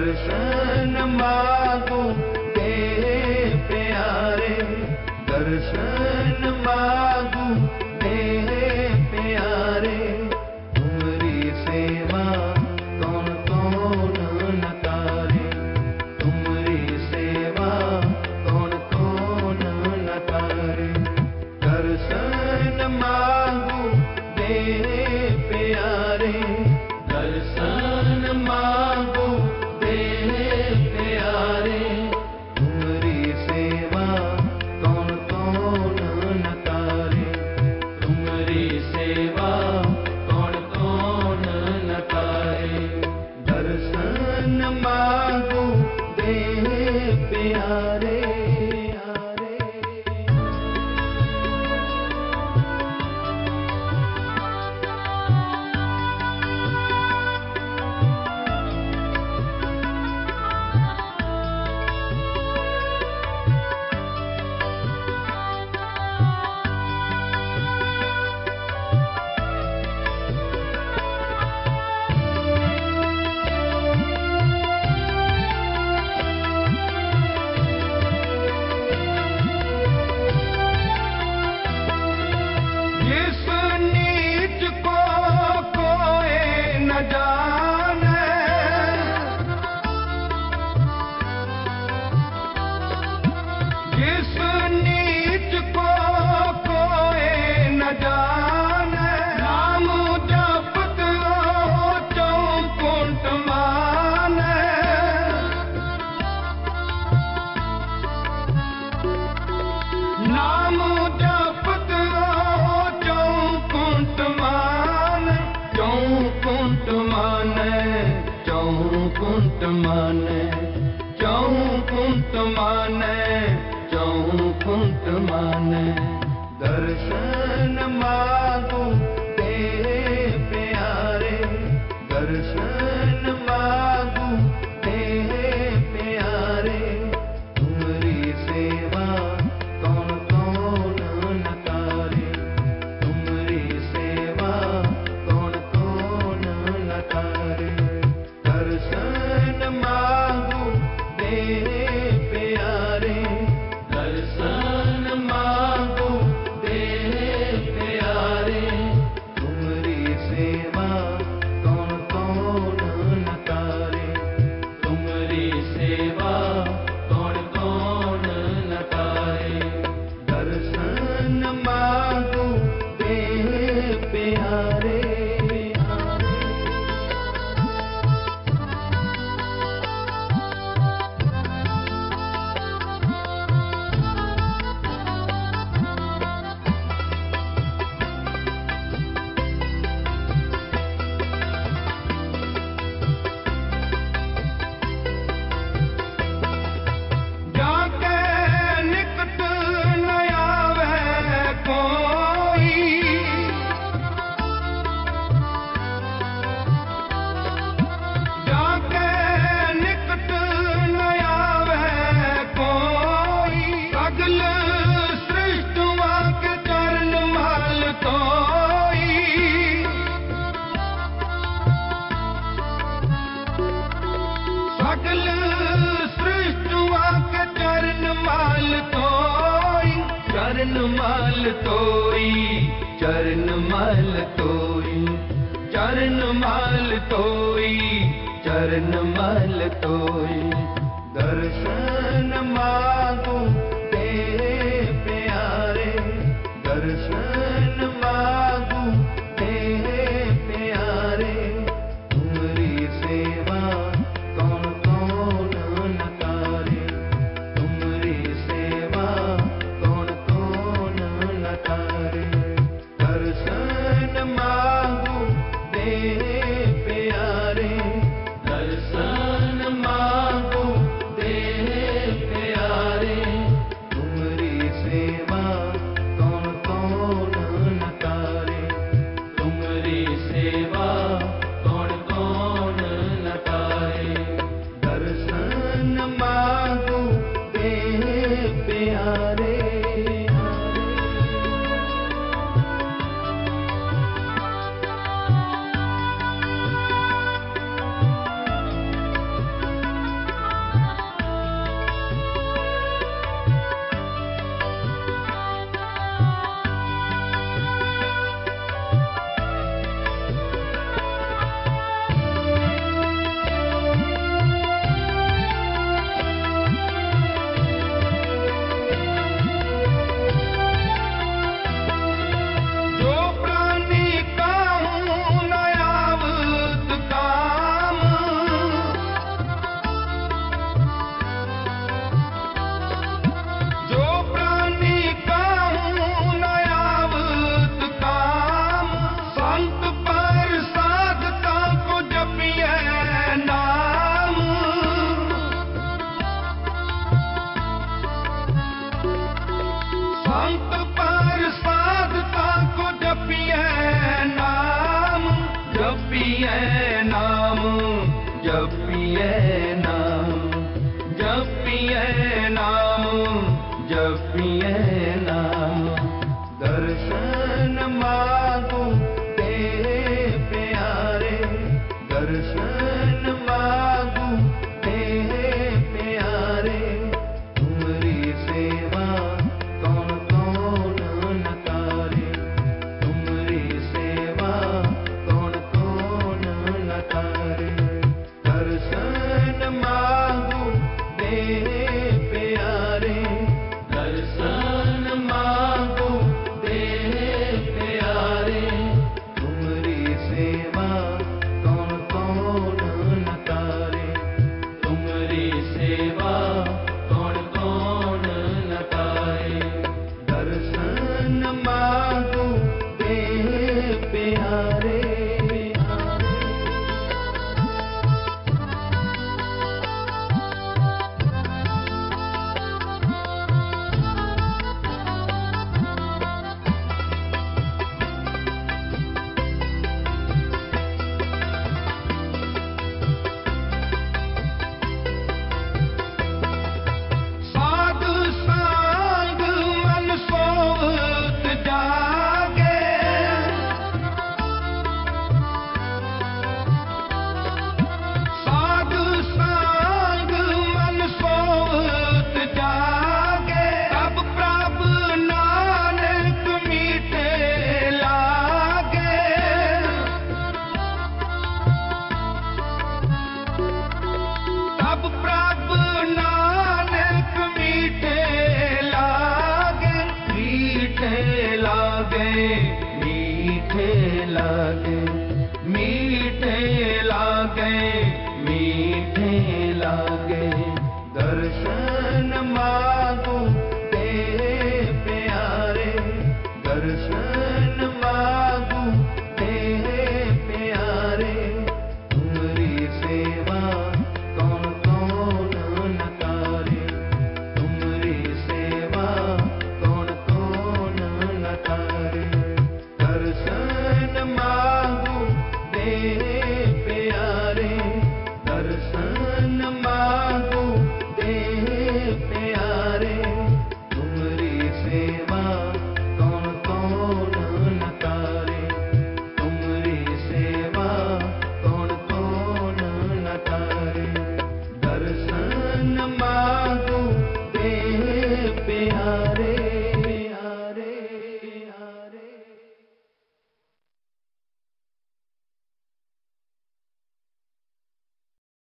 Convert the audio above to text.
दर्शन मांगू दे प्यारे, दर्शन मांगू दे प्यारे। तुम्हारी सेवा कौन कौन न करे, तुम्हारी सेवा कौन कौन न करे। दर्शन मांगू दे प्यारे, दर्शन मांगू दे प्यारे। तुम्हारी सेवा कौन कौन न करे, तुम्हारी सेवा कौन कौन न करे। दर्शन मांगू दे प्यारे। चौकुंट माने चौकुंट माने चौकुंट माने। दर्शन मांगू दे प्यारे, दर्शन मांगू दे प्यारे। तुम्हारी सेवा कौन कौन न करे, तुम्हारी सेवा कौन कौन न करे। दर्शन मांगू दे प्यारे, दर्शन मांगू दे प्यारे। तुम्हारी सेवा कौन कौन न करे, तुम्हारी सेवा कौन कौन न करे। दर्शन मांगू दे प्यारे। सकल सृष्टुआ के चरण माल तोई, चरण माल तोई, चरण माल तोई, चरण माल तोई, चरण माल तोई। दर्शन मांगू दे प्यारे, दर्शन मांगू दे प्यारे। तुम्हारी सेवा कौन कौन न करे, तुम्हारी सेवा कौन कौन न करे। दर्शन मांगू दे प्यारे, दर्शन मांगू जपिए नाम, जपिए नाम, जपिए नाम। दर्शन मांगू तेरे प्यारे, दर्शन मांगू तेरे प्यारे। तुम्हारी सेवा कौन कौन न करे, तुम्हारी सेवा कौन कौन न करे। दर्शन मांगू तेरे प्यारे, दर्शन मांगू तेरे प्यारे। तुम्हारी सेवा कौन कौन न करे, तुम्हारी सेवा कौन कौन न करे। दर्शन मांगू तेरे प्यारे। साधु संग मन सोवत जागे, साधु संग मन सोवत जागे। तब प्रभु नानक मीठे लागे, तब प्रभु नानक मीठे लागे, मीठे लागे, मीठे लागे, मीठे लागे, मीठे लागे।